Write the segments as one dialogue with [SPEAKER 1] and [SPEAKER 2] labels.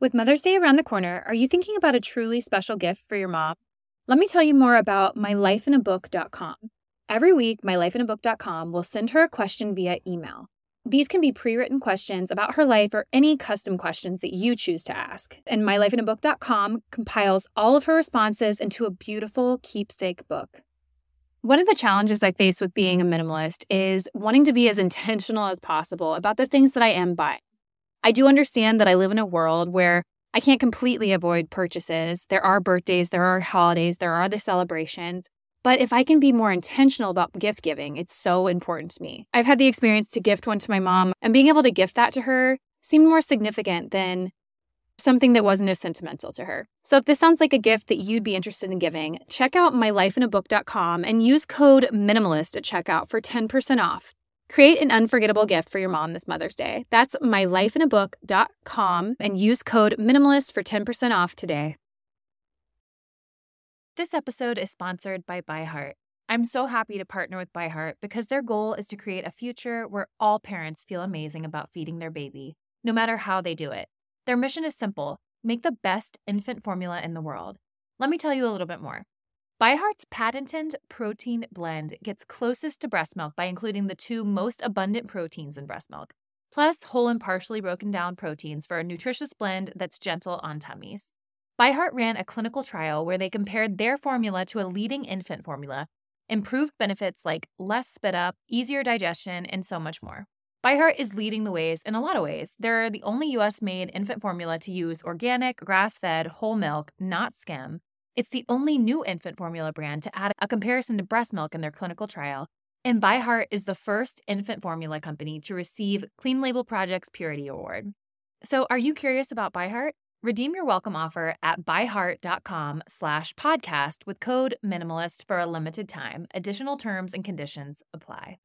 [SPEAKER 1] With Mother's Day around the corner, are you thinking about a truly special gift for your mom? Let me tell you more about mylifeinabook.com. Every week, mylifeinabook.com will send her a question via email. These can be pre-written questions about her life or any custom questions that you choose to ask. And mylifeinabook.com compiles all of her responses into a beautiful keepsake book. One of the challenges I face with being a minimalist is wanting to be as intentional as possible about the things that I am buying. I do understand that I live in a world where I can't completely avoid purchases. There are birthdays, there are holidays, there are the celebrations. But if I can be more intentional about gift giving, it's so important to me. I've had the experience to gift one to my mom, and being able to gift that to her seemed more significant than something that wasn't as sentimental to her. So if this sounds like a gift that you'd be interested in giving, check out mylifeinabook.com and use code MINIMALIST at checkout for 10% off. Create an unforgettable gift for your mom this Mother's Day. That's mylifeinabook.com and use code MINIMALIST for 10% off today. This episode is sponsored by ByHeart. I'm so happy to partner with ByHeart because their goal is to create a future where all parents feel amazing about feeding their baby, no matter how they do it. Their mission is simple: make the best infant formula in the world. Let me tell you a little bit more. ByHeart's patented protein blend gets closest to breast milk by including the two most abundant proteins in breast milk, plus whole and partially broken down proteins for a nutritious blend that's gentle on tummies. ByHeart ran a clinical trial where they compared their formula to a leading infant formula, improved benefits like less spit up, easier digestion, and so much more. ByHeart is leading the ways in a lot of ways. They're the only U.S.-made infant formula to use organic, grass-fed, whole milk, not skim. It's the only new infant formula brand to add a comparison to breast milk in their clinical trial. And ByHeart is the first infant formula company to receive Clean Label Project's Purity Award. So are you curious about ByHeart? Redeem your welcome offer at byheart.com/podcast with code MINIMALIST for a limited time. Additional terms and conditions apply.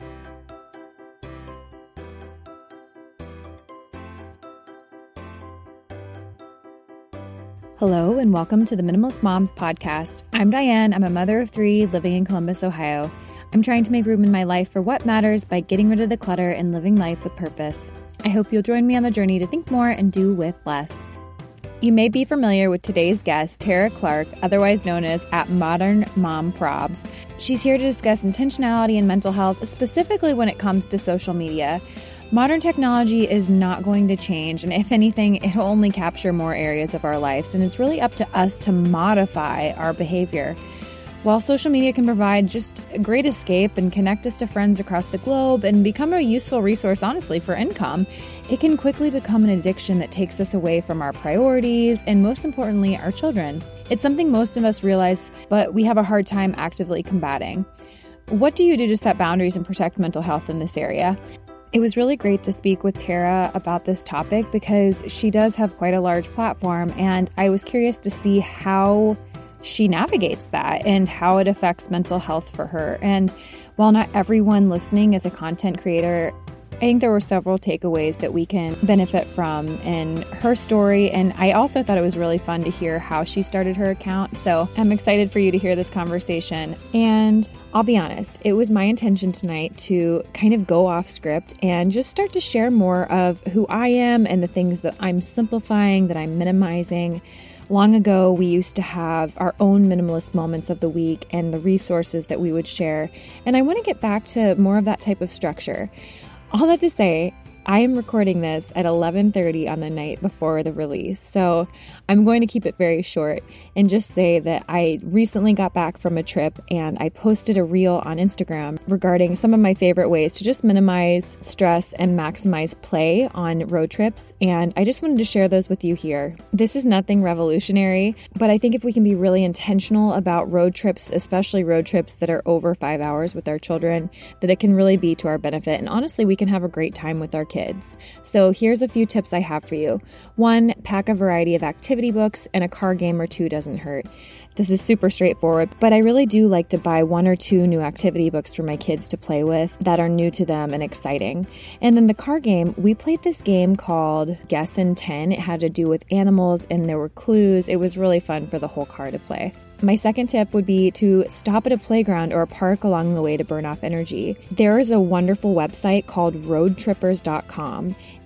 [SPEAKER 1] Hello and welcome to the Minimalist Moms podcast. I'm Diane. I'm a mother of 3 living in Columbus, Ohio. I'm trying to make room in my life for what matters by getting rid of the clutter and living life with purpose. I hope you'll join me on the journey to think more and do with less. You may be familiar with today's guest, Tara Clark, otherwise known as Modern Mom Probs. She's here to discuss intentionality and mental health, specifically when it comes to social media. Modern technology is not going to change, and if anything, it'll only capture more areas of our lives, and it's really up to us to modify our behavior. While social media can provide just a great escape and connect us to friends across the globe and become a useful resource, honestly, for income, it can quickly become an addiction that takes us away from our priorities and, most importantly, our children. It's something most of us realize, but we have a hard time actively combating. What do you do to set boundaries and protect mental health in this area? It was really great to speak with Tara about this topic because she does have quite a large platform, and I was curious to see how she navigates that and how it affects mental health for her. And while not everyone listening is a content creator, I think there were several takeaways that we can benefit from in her story. And I also thought it was really fun to hear how she started her account. So I'm excited for you to hear this conversation. And I'll be honest, it was my intention tonight to kind of go off script and just start to share more of who I am and the things that I'm simplifying, that I'm minimizing. Long ago, we used to have our own minimalist moments of the week and the resources that we would share. And I want to get back to more of that type of structure. All that to say, I am recording this at 11:30 on the night before the release, so I'm going to keep it very short and just say that I recently got back from a trip and I posted a reel on Instagram regarding some of my favorite ways to just minimize stress and maximize play on road trips, and I just wanted to share those with you here. This is nothing revolutionary, but I think if we can be really intentional about road trips, especially road trips that are over 5 hours with our children, that it can really be to our benefit, and honestly, we can have a great time with our kids. So here's a few tips I have for you. 1, pack a variety of activity books, and a card game or 2 doesn't hurt. This is super straightforward, but I really do like to buy 1 or 2 new activity books for my kids to play with that are new to them and exciting. And then the card game, we played this game called Guess in 10. It had to do with animals and there were clues. It was really fun for the whole car to play. My second tip would be to stop at a playground or a park along the way to burn off energy. There is a wonderful website called roadtrippers.com,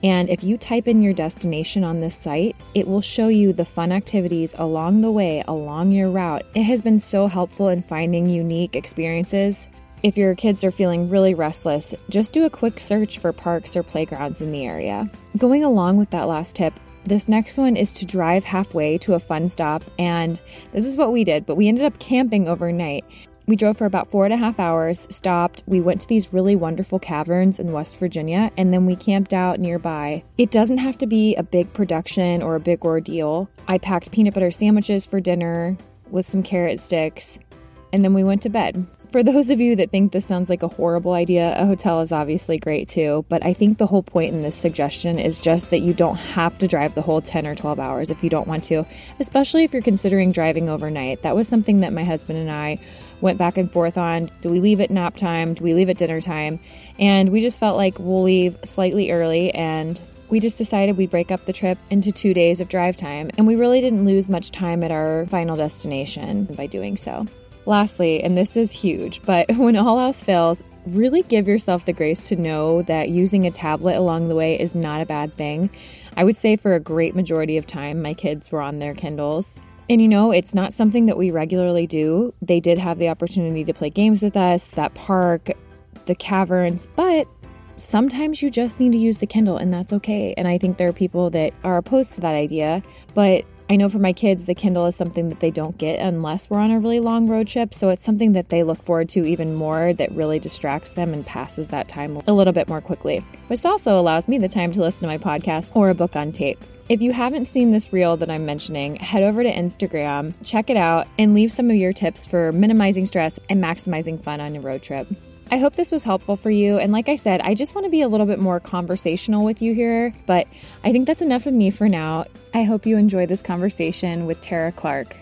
[SPEAKER 1] And if you type in your destination on this site, it will show you the fun activities along the way, along your route. It has been so helpful in finding unique experiences. If your kids are feeling really restless, just do a quick search for parks or playgrounds in the area. Going along with that last tip, this next one is to drive halfway to a fun stop, and this is what we did, but we ended up camping overnight. We drove for about 4.5 hours, stopped, we went to these really wonderful caverns in West Virginia, and then we camped out nearby. It doesn't have to be a big production or a big ordeal. I packed peanut butter sandwiches for dinner with some carrot sticks, and then we went to bed. For those of you that think this sounds like a horrible idea, a hotel is obviously great too, but I think the whole point in this suggestion is just that you don't have to drive the whole 10 or 12 hours if you don't want to, especially if you're considering driving overnight. That was something that my husband and I went back and forth on. Do we leave at nap time? Do we leave at dinner time? And we just felt like we'll leave slightly early, and we just decided we'd break up the trip into 2 days of drive time, and we really didn't lose much time at our final destination by doing so. Lastly, and this is huge, but when all else fails, really give yourself the grace to know that using a tablet along the way is not a bad thing. I would say for a great majority of time, my kids were on their Kindles. And it's not something that we regularly do. They did have the opportunity to play games with us, that park, the caverns, but sometimes you just need to use the Kindle, and that's okay. And I think there are people that are opposed to that idea, but I know for my kids, the Kindle is something that they don't get unless we're on a really long road trip. So it's something that they look forward to even more, that really distracts them and passes that time a little bit more quickly, which also allows me the time to listen to my podcast or a book on tape. If you haven't seen this reel that I'm mentioning, head over to Instagram, check it out, and leave some of your tips for minimizing stress and maximizing fun on your road trip. I hope this was helpful for you. And like I said, I just want to be a little bit more conversational with you here, but I think that's enough of me for now. I hope you enjoy this conversation with Tara Clark.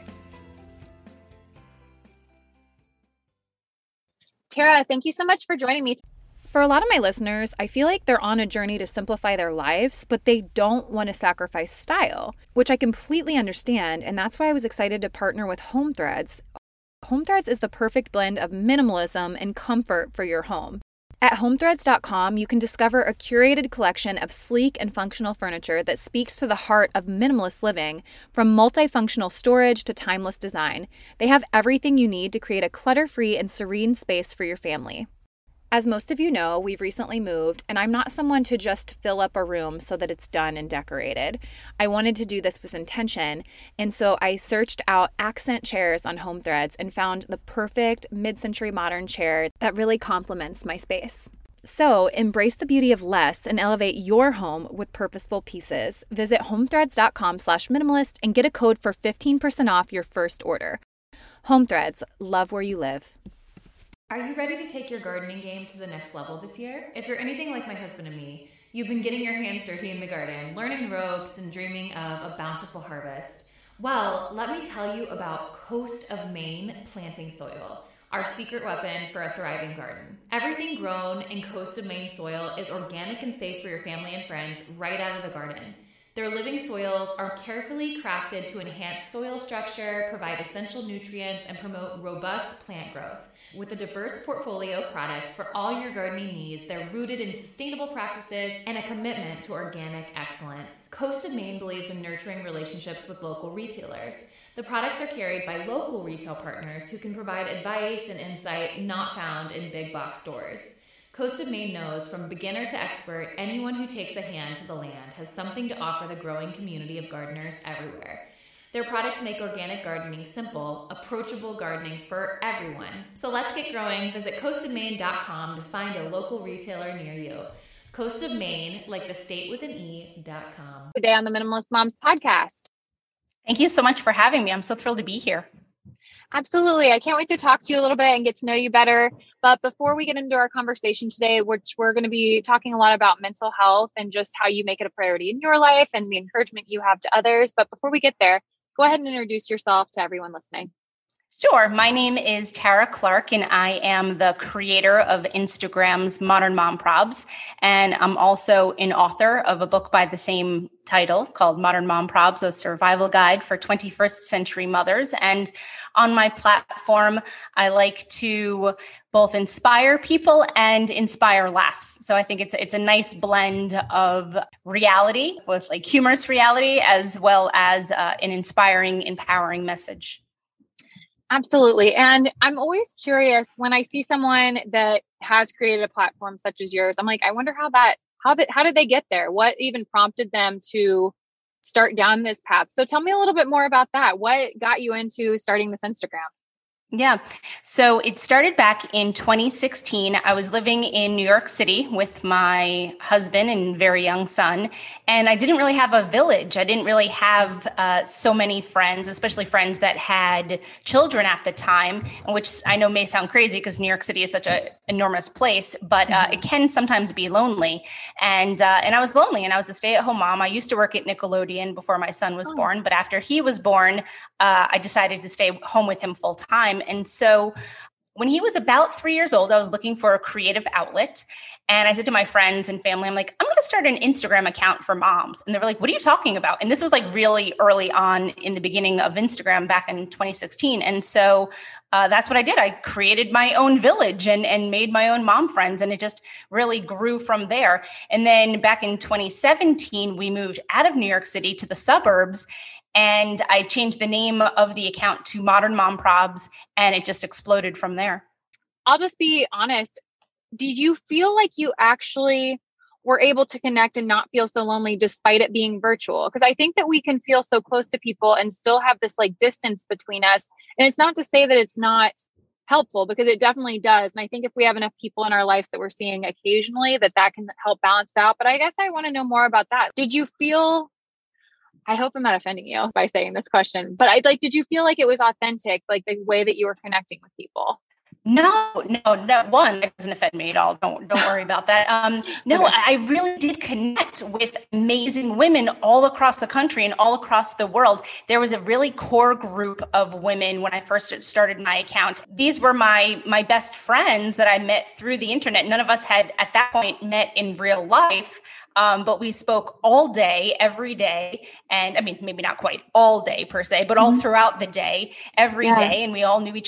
[SPEAKER 2] Tara, thank you so much for joining me.
[SPEAKER 1] For a lot of my listeners, I feel like they're on a journey to simplify their lives, but they don't want to sacrifice style, which I completely understand. And that's why I was excited to partner with Home Threads. Home Threads is the perfect blend of minimalism and comfort for your home. At homethreads.com, you can discover a curated collection of sleek and functional furniture that speaks to the heart of minimalist living, from multifunctional storage to timeless design. They have everything you need to create a clutter-free and serene space for your family. As most of you know, we've recently moved, and I'm not someone to just fill up a room so that it's done and decorated. I wanted to do this with intention, and so I searched out accent chairs on Home Threads and found the perfect mid-century modern chair that really complements my space. So embrace the beauty of less and elevate your home with purposeful pieces. Visit homethreads.com/minimalist and get a code for 15% off your first order. Home Threads, love where you live. Are you ready to take your gardening game to the next level this year? If you're anything like my husband and me, you've been getting your hands dirty in the garden, learning the ropes, and dreaming of a bountiful harvest. Well, let me tell you about Coast of Maine planting soil, our secret weapon for a thriving garden. Everything grown in Coast of Maine soil is organic and safe for your family and friends right out of the garden. Their living soils are carefully crafted to enhance soil structure, provide essential nutrients, and promote robust plant growth. With a diverse portfolio of products for all your gardening needs, they're rooted in sustainable practices and a commitment to organic excellence. Coast of Maine believes in nurturing relationships with local retailers. The products are carried by local retail partners who can provide advice and insight not found in big box stores. Coast of Maine knows, from beginner to expert, anyone who takes a hand to the land has something to offer the growing community of gardeners everywhere. Their products make organic gardening simple, approachable gardening for everyone. So let's get growing. Visit coastofmaine.com to find a local retailer near you. Coast of Maine, like the state with an E.com.
[SPEAKER 2] Today on the Minimalist Moms podcast.
[SPEAKER 3] Thank you so much for having me. I'm so thrilled to be here.
[SPEAKER 2] Absolutely. I can't wait to talk to you a little bit and get to know you better. But before we get into our conversation today, which we're going to be talking a lot about mental health and just how you make it a priority in your life and the encouragement you have to others. But before we get there, go ahead and introduce yourself to everyone listening.
[SPEAKER 3] Sure. My name is Tara Clark, and I am the creator of Instagram's Modern Mom Probs. And I'm also an author of a book by the same title called Modern Mom Probs, a survival guide for 21st century mothers. And on my platform, I like to both inspire people and inspire laughs. So I think it's a nice blend of reality with like humorous reality as well as an inspiring, empowering message.
[SPEAKER 2] Absolutely. And I'm always curious when I see someone that has created a platform such as yours, I'm like, I wonder how did they get there? What even prompted them to start down this path? So tell me a little bit more about that. What got you into starting this Instagram?
[SPEAKER 3] Yeah. So it started back in 2016. I was living in New York City with my husband and very young son, and I didn't really have a village. I didn't really have so many friends, especially friends that had children at the time, which I know may sound crazy because New York City is such an enormous place, but it can sometimes be lonely. And I was lonely, and I was a stay-at-home mom. I used to work at Nickelodeon before my son was born, but after he was born, I decided to stay home with him full time. And so when he was about 3 years old, I was looking for a creative outlet. And I said to my friends and family, I'm like, I'm going to start an Instagram account for moms. And they were like, what are you talking about? And this was like really early on in the beginning of Instagram back in 2016. And so that's what I did. I created my own village and made my own mom friends. And it just really grew from there. And then back in 2017, we moved out of New York City to the suburbs. And I changed the name of the account to Modern Mom Probs, and it just exploded from there.
[SPEAKER 2] I'll just be honest. Did you feel like you actually were able to connect and not feel so lonely despite it being virtual? Because I think that we can feel so close to people and still have this like distance between us. And it's not to say that it's not helpful, because it definitely does. And I think if we have enough people in our lives that we're seeing occasionally, that can help balance it out. But I guess I want to know more about that. Did you feel, I hope I'm not offending you by saying this question, but did you feel like it was authentic, like the way that you were connecting with people?
[SPEAKER 3] No, one, that doesn't offend me at all. Don't worry about that. No, okay. I really did connect with amazing women all across the country and all across the world. There was a really core group of women when I first started my account. These were my best friends that I met through the internet. None of us had at that point met in real life. But we spoke all day, every day. And I mean, maybe not quite all day per se, but all throughout the day, every day. And we all knew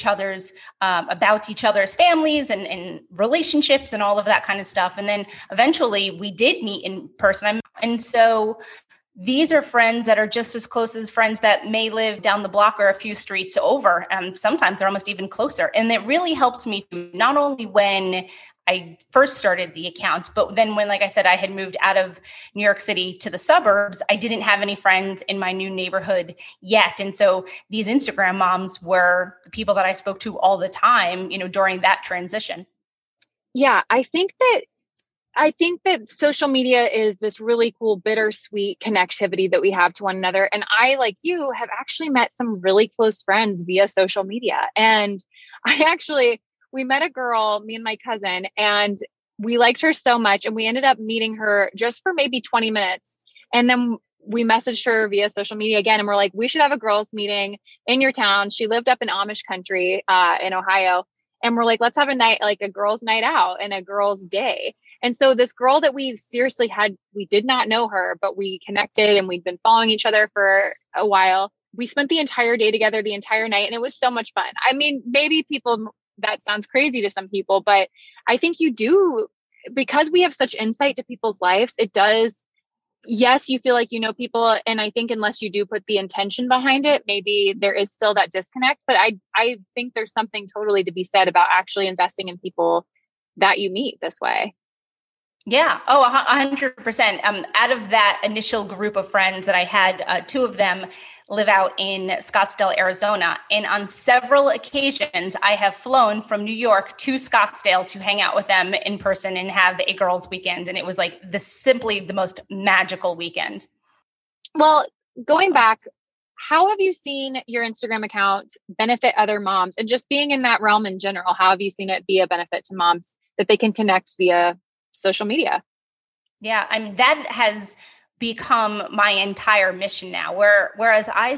[SPEAKER 3] about each other's families and relationships and all of that kind of stuff. And then eventually we did meet in person. And so these are friends that are just as close as friends that may live down the block or a few streets over. Sometimes they're almost even closer. And it really helped me not only when I first started the account, but then when, like I said, I had moved out of New York City to the suburbs, I didn't have any friends in my new neighborhood yet. And so these Instagram moms were the people that I spoke to all the time, during that transition.
[SPEAKER 2] Yeah, I think that social media is this really cool, bittersweet connectivity that we have to one another. And I, like you, have actually met some really close friends via social media. And we met a girl, me and my cousin, and we liked her so much. And we ended up meeting her just for maybe 20 minutes. And then we messaged her via social media again. And we're like, we should have a girls' meeting in your town. She lived up in Amish country in Ohio. And we're like, let's have a night, like a girls' night out and a girls' day. And so this girl that we seriously we did not know her, but we connected and we'd been following each other for a while. We spent the entire day together, the entire night. And it was so much fun. I mean, maybe that sounds crazy to some people, but I think you do, because we have such insight to people's lives. It does. Yes, you feel like you know people. And I think unless you do put the intention behind it, maybe there is still that disconnect. But I think there's something totally to be said about actually investing in people that you meet this way.
[SPEAKER 3] Yeah. Oh, 100%. Out of that initial group of friends that I had, two of them live out in Scottsdale, Arizona. And on several occasions, I have flown from New York to Scottsdale to hang out with them in person and have a girls' weekend. And it was like simply the most magical weekend.
[SPEAKER 2] Well, going back, how have you seen your Instagram account benefit other moms? And just being in that realm in general, how have you seen it be a benefit to moms that they can connect via social media?
[SPEAKER 3] Yeah, I mean, that has become my entire mission now. Whereas I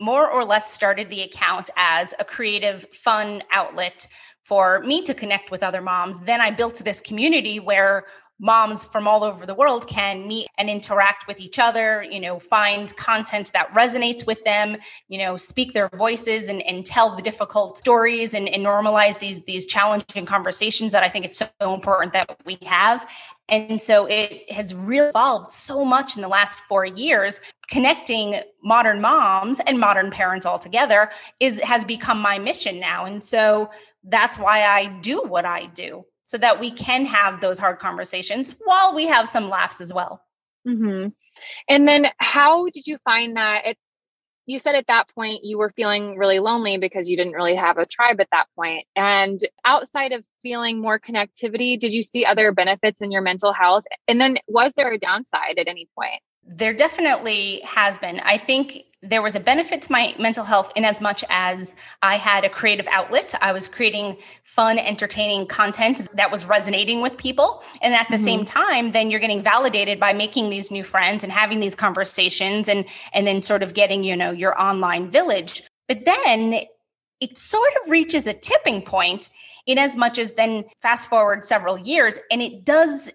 [SPEAKER 3] more or less started the account as a creative, fun outlet for me to connect with other moms. Then I built this community where moms from all over the world can meet and interact with each other, find content that resonates with them, speak their voices and tell the difficult stories and normalize these challenging conversations that I think it's so important that we have. And so it has really evolved so much in the last 4 years. Connecting modern moms and modern parents all together has become my mission now. And so that's why I do what I do, so that we can have those hard conversations while we have some laughs as well.
[SPEAKER 2] Mm-hmm. And then how did you find that? You said at that point you were feeling really lonely because you didn't really have a tribe at that point. And outside of feeling more connectivity, did you see other benefits in your mental health? And then was there a downside at any point?
[SPEAKER 3] There definitely has been. I think there was a benefit to my mental health in as much as I had a creative outlet. I was creating fun, entertaining content that was resonating with people. And at the same time, then you're getting validated by making these new friends and having these conversations and then sort of getting, your online village. But then it sort of reaches a tipping point in as much as then fast forward several years, and it does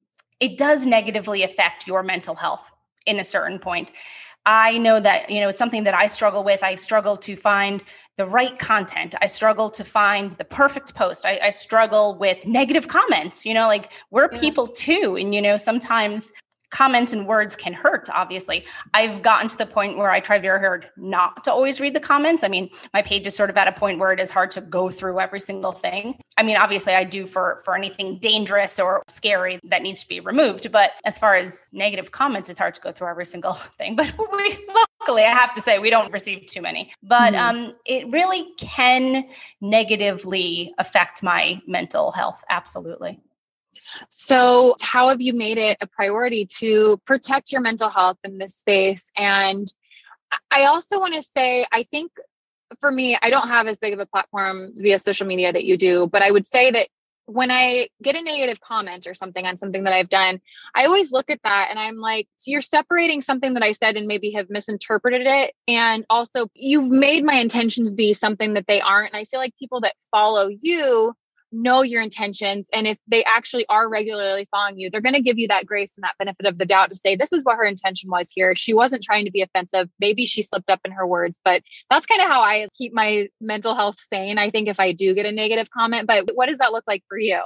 [SPEAKER 3] negatively affect your mental health in a certain point. I know that, it's something that I struggle with. I struggle to find the right content. I struggle to find the perfect post. I struggle with negative comments, we're people too. And, sometimes comments and words can hurt, obviously. I've gotten to the point where I try very hard not to always read the comments. I mean, my page is sort of at a point where it is hard to go through every single thing. I mean, obviously I do for anything dangerous or scary that needs to be removed. But as far as negative comments, it's hard to go through every single thing. But luckily, I have to say, we don't receive too many. But it really can negatively affect my mental health. Absolutely.
[SPEAKER 2] So how have you made it a priority to protect your mental health in this space? And I also want to say, I think for me, I don't have as big of a platform via social media that you do, but I would say that when I get a negative comment or something on something that I've done, I always look at that and I'm like, so you're separating something that I said and maybe have misinterpreted it. And also you've made my intentions be something that they aren't. And I feel like people that follow you know your intentions. And if they actually are regularly following you, they're going to give you that grace and that benefit of the doubt to say, this is what her intention was here. She wasn't trying to be offensive. Maybe she slipped up in her words, but that's kind of how I keep my mental health sane. I think if I do get a negative comment, but what does that look like for you?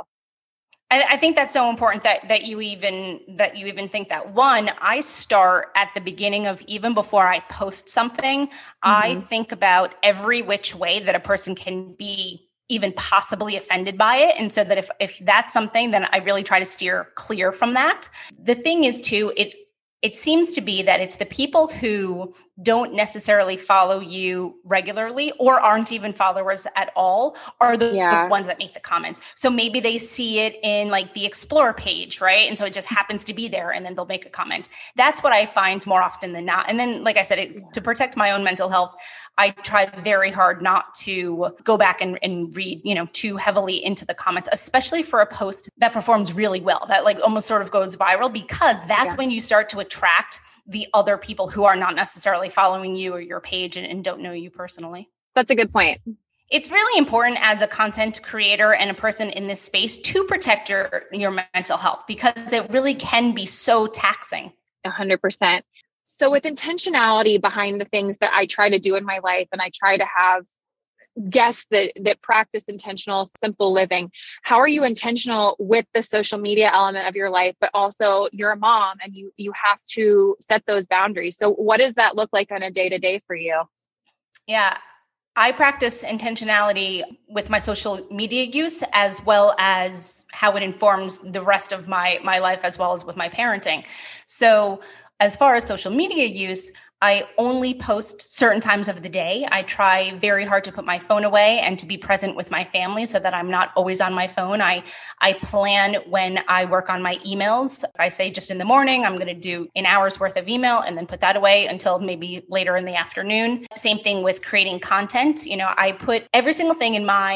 [SPEAKER 3] I think that's so important that you even think that. One, I start at the beginning of even before I post something, I think about every which way that a person can be even possibly offended by it. And so that if that's something, then I really try to steer clear from that. The thing is too, it seems to be that it's the people who don't necessarily follow you regularly or aren't even followers at all are the ones that make the comments. So maybe they see it in like the Explore page, right? And so it just happens to be there and then they'll make a comment. That's what I find more often than not. And then, like I said, to protect my own mental health, I try very hard not to go back and read, too heavily into the comments, especially for a post that performs really well, that like almost sort of goes viral, because that's when you start to attract the other people who are not necessarily following you or your page and don't know you personally.
[SPEAKER 2] That's a good point.
[SPEAKER 3] It's really important as a content creator and a person in this space to protect your mental health, because it really can be so taxing.
[SPEAKER 2] 100%. So with intentionality behind the things that I try to do in my life, and I try to have guests that practice intentional, simple living, how are you intentional with the social media element of your life, but also you're a mom and you have to set those boundaries. So what does that look like on a day-to-day for you?
[SPEAKER 3] Yeah, I practice intentionality with my social media use, as well as how it informs the rest of my life, as well as with my parenting. So as far as social media use, I only post certain times of the day. I try very hard to put my phone away and to be present with my family so that I'm not always on my phone. I plan when I work on my emails. I say just in the morning, I'm going to do an hour's worth of email and then put that away until maybe later in the afternoon. Same thing with creating content. I put every single thing in my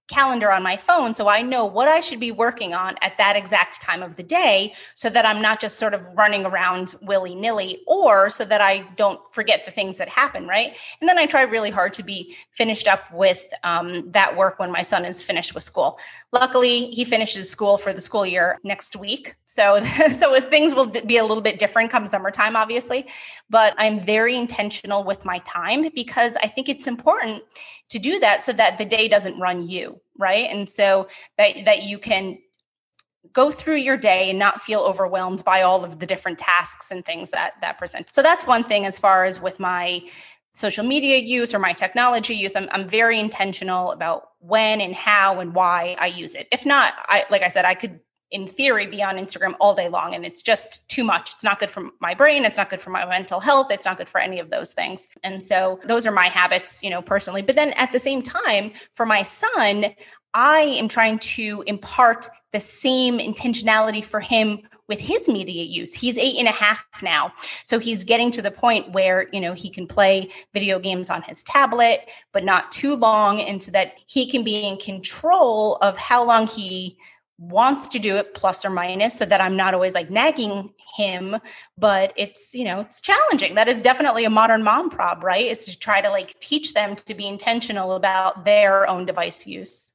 [SPEAKER 3] calendar on my phone so I know what I should be working on at that exact time of the day so that I'm not just sort of running around willy-nilly, or so that I don't forget the things that happen, right? And then I try really hard to be finished up with that work when my son is finished with school. Luckily, he finishes school for the school year next week. So things will be a little bit different come summertime, obviously. But I'm very intentional with my time because I think it's important to do that so that the day doesn't run you, right? And so that you can go through your day and not feel overwhelmed by all of the different tasks and things that present. So that's one thing as far as with my social media use or my technology use. I'm very intentional about when and how and why I use it. If not, like I said, I could in theory be on Instagram all day long, and it's just too much. It's not good for my brain. It's not good for my mental health. It's not good for any of those things. And so those are my habits, personally. But then at the same time, for my son, I am trying to impart the same intentionality for him with his media use. He's 8.5 now. So he's getting to the point where, he can play video games on his tablet, but not too long. And so that he can be in control of how long he wants to do it, plus or minus, so that I'm not always like nagging him. But it's, it's challenging. That is definitely a modern mom prob, right? Is to try to like teach them to be intentional about their own device use.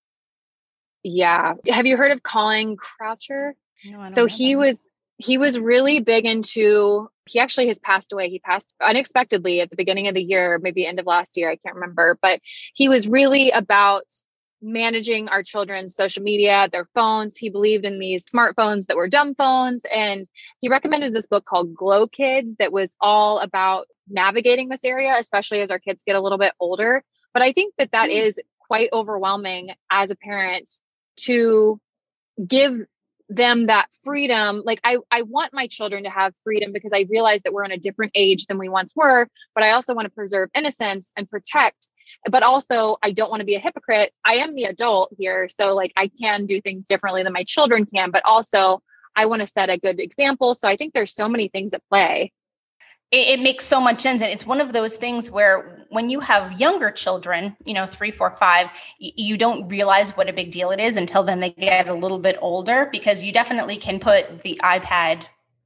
[SPEAKER 2] Yeah. Have you heard of Colin Croucher?
[SPEAKER 3] No, I don't
[SPEAKER 2] so
[SPEAKER 3] know
[SPEAKER 2] he was really big into, he actually has passed away. He passed unexpectedly at the beginning of the year, maybe end of last year. I can't remember, but he was really about managing our children's social media, their phones. He believed in these smartphones that were dumb phones. And he recommended this book called Glow Kids that was all about navigating this area, especially as our kids get a little bit older. But I think that is quite overwhelming as a parent to give them that freedom. Like I want my children to have freedom because I realize that we're in a different age than we once were, but I also want to preserve innocence and protect. But also, I don't want to be a hypocrite. I am the adult here. So like I can do things differently than my children can, but also I want to set a good example. So I think there's so many things at play.
[SPEAKER 3] It makes so much sense. And it's one of those things where when you have younger children, 3, 4, 5, you don't realize what a big deal it is until then they get a little bit older, because you definitely can put the iPad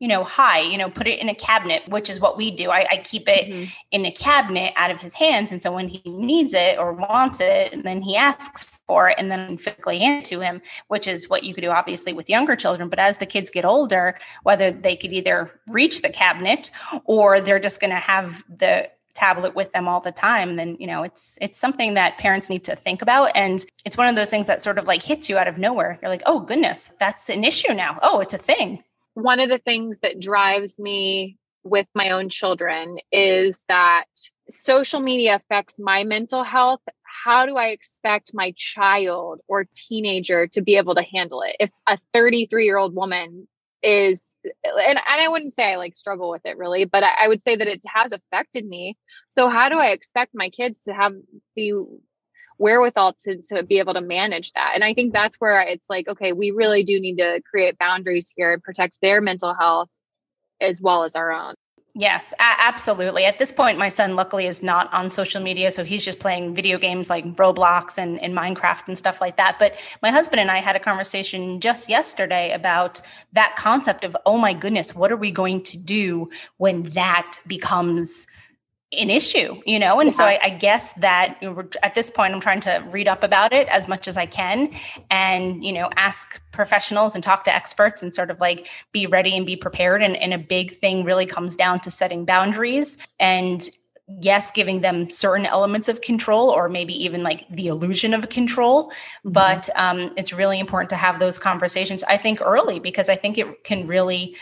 [SPEAKER 3] high, put it in a cabinet, which is what we do. I keep it in a cabinet out of his hands. And so when he needs it or wants it, and then he asks for it, and then physically hand it to him, which is what you could do obviously with younger children. But as the kids get older, whether they could either reach the cabinet or they're just going to have the tablet with them all the time, then, it's something that parents need to think about. And it's one of those things that sort of like hits you out of nowhere. You're like, oh goodness, that's an issue now. Oh, it's a thing.
[SPEAKER 2] One of the things that drives me with my own children is that social media affects my mental health. How do I expect my child or teenager to be able to handle it? If a 33-year-old woman is, and I wouldn't say I like struggle with it really, but I would say that it has affected me. So how do I expect my kids to have the wherewithal to be able to manage that? And I think that's where it's like, okay, we really do need to create boundaries here and protect their mental health as well as our own.
[SPEAKER 3] Yes, absolutely. At this point, my son luckily is not on social media. So he's just playing video games like Roblox and Minecraft and stuff like that. But my husband and I had a conversation just yesterday about that concept of, oh my goodness, what are we going to do when that becomes an issue, And so I guess that at this point, I'm trying to read up about it as much as I can and, ask professionals and talk to experts and sort of like be ready and be prepared. And a big thing really comes down to setting boundaries and yes, giving them certain elements of control or maybe even like the illusion of control. But it's really important to have those conversations, I think, early, because I think it can really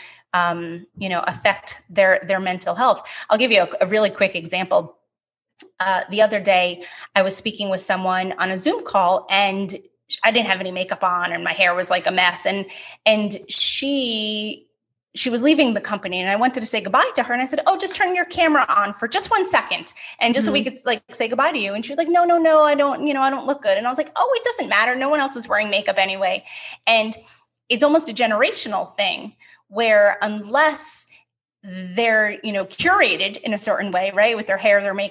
[SPEAKER 3] affect their mental health. I'll give you a really quick example. The other day, I was speaking with someone on a Zoom call, and I didn't have any makeup on, and my hair was like a mess. And she was leaving the company, and I wanted to say goodbye to her. And I said, "Oh, just turn your camera on for just 1 second, and just so we could like say goodbye to you." And she was like, "No, I don't. I don't look good." And I was like, "Oh, it doesn't matter. No one else is wearing makeup anyway." And it's almost a generational thing where unless they're, curated in a certain way, right, with their hair, their makeup,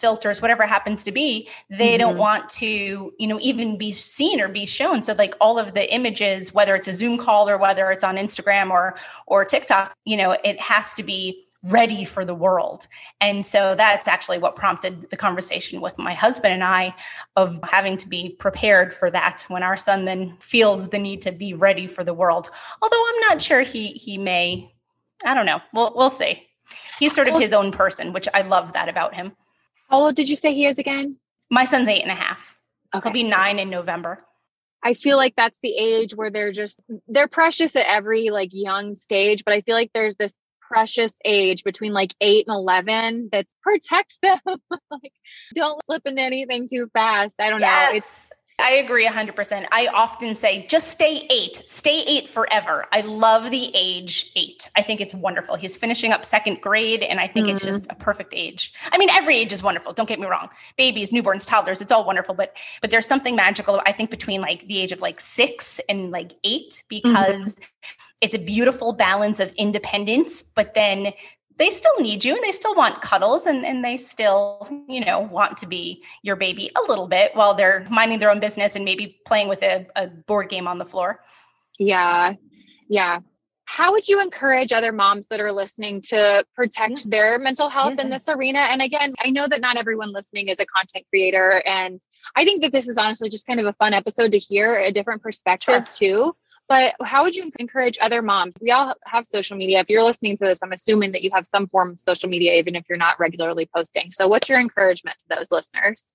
[SPEAKER 3] filters, whatever it happens to be, they don't want to, even be seen or be shown. So like all of the images, whether it's a Zoom call or whether it's on Instagram or TikTok, it has to be ready for the world. And so that's actually what prompted the conversation with my husband and I of having to be prepared for that when our son then feels the need to be ready for the world. Although I'm not sure he may, I don't know. We'll see. He's sort of his own person, which I love that about him.
[SPEAKER 2] How old did you say he is again?
[SPEAKER 3] My son's 8.5.
[SPEAKER 2] Okay.
[SPEAKER 3] He'll be 9 in November.
[SPEAKER 2] I feel like that's the age where they're precious at every like young stage, but I feel like there's this precious age between like 8 and 11 that's protect them. Like, don't slip into anything too fast. I don't know.
[SPEAKER 3] I agree 100%. I often say, just stay 8. Stay 8 forever. I love the age 8. I think it's wonderful. He's finishing up 2nd grade, and I think it's just a perfect age. I mean, every age is wonderful. Don't get me wrong. Babies, newborns, toddlers, it's all wonderful. But there's something magical, I think, between like the age of like 6 and like 8, because it's a beautiful balance of independence, but then they still need you and they still want cuddles and they still, want to be your baby a little bit while they're minding their own business and maybe playing with a board game on the floor.
[SPEAKER 2] Yeah. Yeah. How would you encourage other moms that are listening to protect their mental health in this arena? And again, I know that not everyone listening is a content creator. And I think that this is honestly just kind of a fun episode to hear a different perspective too. But how would you encourage other moms? We all have social media. If you're listening to this, I'm assuming that you have some form of social media, even if you're not regularly posting. So what's your encouragement to those listeners?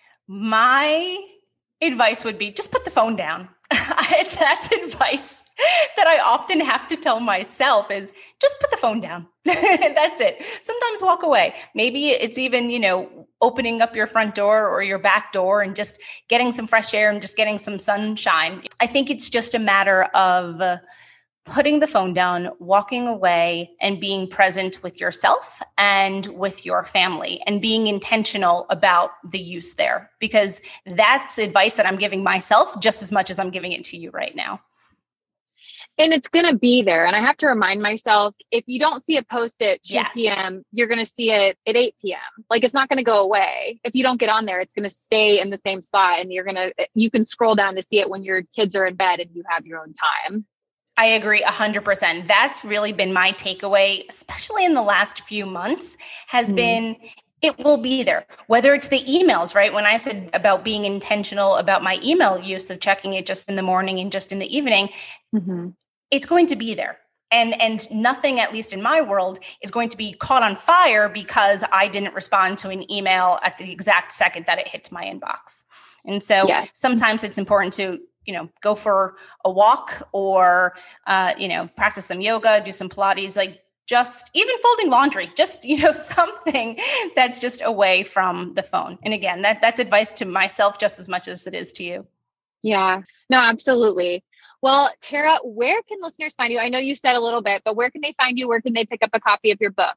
[SPEAKER 3] My advice would be just put the phone down. That's advice that I often have to tell myself is just put the phone down. That's it. Sometimes walk away. Maybe it's even, opening up your front door or your back door and just getting some fresh air and just getting some sunshine. I think it's just a matter of putting the phone down, walking away, and being present with yourself and with your family and being intentional about the use there, because that's advice that I'm giving myself just as much as I'm giving it to you right now.
[SPEAKER 2] And it's going to be there. And I have to remind myself, if you don't see it post at 2 p.m., you're going to see it at 8 p.m. Like, it's not going to go away. If you don't get on there, it's going to stay in the same spot. And you can scroll down to see it when your kids are in bed and you have your own time.
[SPEAKER 3] I agree 100%. That's really been my takeaway, especially in the last few months, has been it will be there. Whether it's the emails, right? When I said about being intentional about my email use of checking it just in the morning and just in the evening, it's going to be there. And nothing, at least in my world, is going to be caught on fire because I didn't respond to an email at the exact second that it hit my inbox. And so sometimes it's important to go for a walk or, practice some yoga, do some Pilates, like just even folding laundry, just, something that's just away from the phone. And again, that's advice to myself just as much as it is to you. Yeah,
[SPEAKER 2] no, absolutely. Well, Tara, where can listeners find you? I know you said a little bit, but where can they find you? Where can they pick up a copy of your book?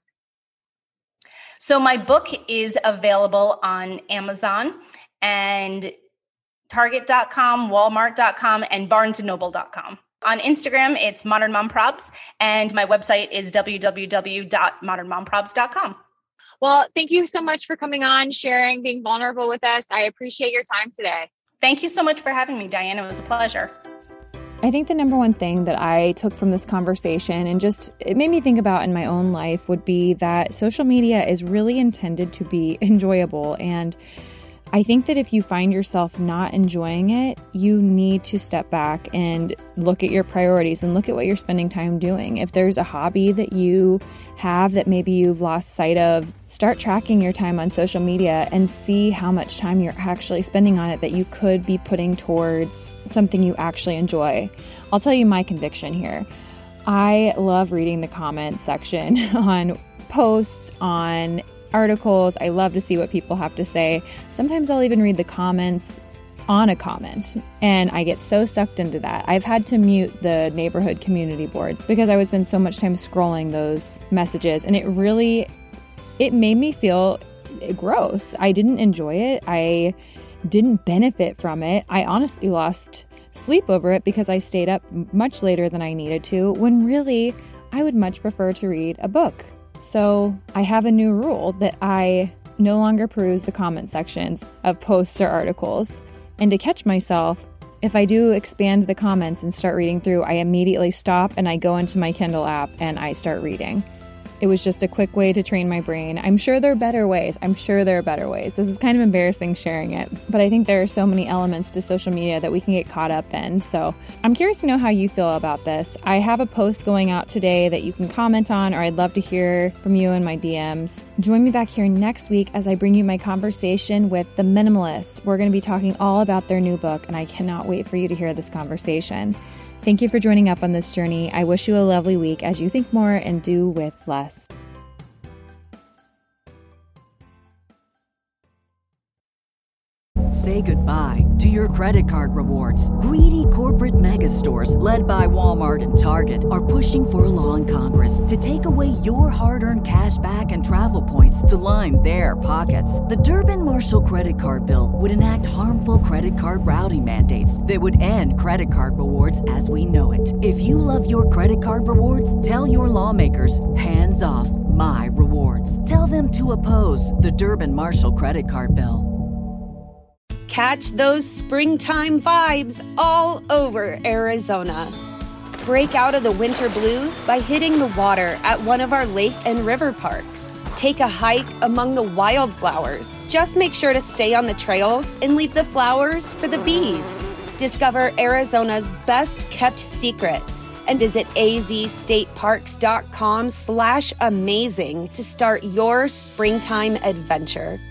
[SPEAKER 3] So my book is available on Amazon and Target.com, Walmart.com, and BarnesandNoble.com. On Instagram, it's Modern Mom Probs, and my website is www.modernmomprobs.com.
[SPEAKER 2] Well, thank you so much for coming on, sharing, being vulnerable with us. I appreciate your time today.
[SPEAKER 3] Thank you so much for having me, Diane. It was a pleasure.
[SPEAKER 1] I think the number one thing that I took from this conversation and just it made me think about in my own life would be that social media is really intended to be enjoyable. And I think that if you find yourself not enjoying it, you need to step back and look at your priorities and look at what you're spending time doing. If there's a hobby that you have that maybe you've lost sight of, start tracking your time on social media and see how much time you're actually spending on it that you could be putting towards something you actually enjoy. I'll tell you my conviction here. I love reading the comments section on posts, on articles. I love to see what people have to say. Sometimes I'll even read the comments on a comment, and I get so sucked into that. I've had to mute the neighborhood community boards because I would spend so much time scrolling those messages, and it made me feel gross. I didn't enjoy it. I didn't benefit from it. I honestly lost sleep over it because I stayed up much later than I needed to, when really I would much prefer to read a book. So I have a new rule that I no longer peruse the comment sections of posts or articles. And to catch myself, if I do expand the comments and start reading through, I immediately stop and I go into my Kindle app and I start reading. It was just a quick way to train my brain. I'm sure there are better ways. This is kind of embarrassing sharing it, but I think there are so many elements to social media that we can get caught up in. So I'm curious to know how you feel about this. I have a post going out today that you can comment on, or I'd love to hear from you in my DMs. Join me back here next week as I bring you my conversation with The Minimalists. We're going to be talking all about their new book, and I cannot wait for you to hear this conversation. Thank you for joining up on this journey. I wish you a lovely week as you think more and do with less.
[SPEAKER 4] Say goodbye to your credit card rewards. Greedy corporate mega stores, led by Walmart and Target, are pushing for a law in Congress to take away your hard-earned cash back and travel points to line their pockets. The Durbin-Marshall credit card bill would enact harmful credit card routing mandates that would end credit card rewards as we know it. If you love your credit card rewards, tell your lawmakers, hands off my rewards. Tell them to oppose the Durbin-Marshall credit card bill.
[SPEAKER 5] Catch those springtime vibes all over Arizona. Break out of the winter blues by hitting the water at one of our lake and river parks. Take a hike among the wildflowers. Just make sure to stay on the trails and leave the flowers for the bees. Discover Arizona's best kept secret and visit azstateparks.com/amazing to start your springtime adventure.